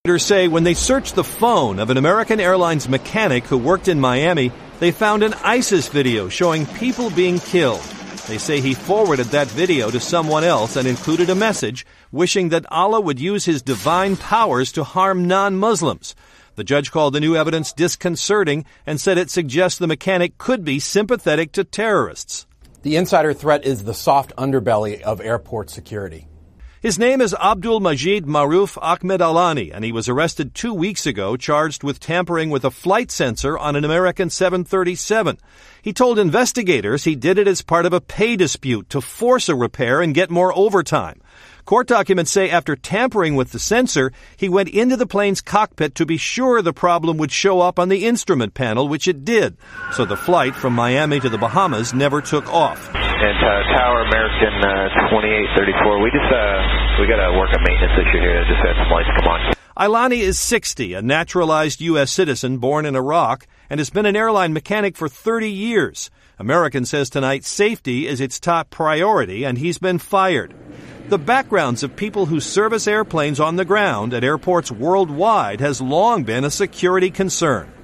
Investigators say when they searched the phone of an American Airlines mechanic who worked in Miami, they found an ISIS video showing people being killed. They say he forwarded that video to someone else and included a message wishing that Allah would use his divine powers to harm non-Muslims. The judge called the new evidence disconcerting and said it suggests the mechanic could be sympathetic to terrorists. The insider threat is the soft underbelly of airport security. His name is Abdul Majid Maruf Ahmed Alani, and he was arrested 2 weeks ago, charged with tampering with a flight sensor on an American 737. He told investigators he did it as part of a pay dispute to force a repair and get more overtime. Court documents say after tampering with the sensor, he went into the plane's cockpit to be sure the problem would show up on the instrument panel, which it did. So the flight from Miami to the Bahamas never took off. And Tower American 2834, we got to work a maintenance issue here. I just had some lights come on. Ilani is 60, a naturalized U.S. citizen born in Iraq, and has been an airline mechanic for 30 years. American says tonight safety is its top priority, and he's been fired. The backgrounds of people who service airplanes on the ground at airports worldwide has long been a security concern.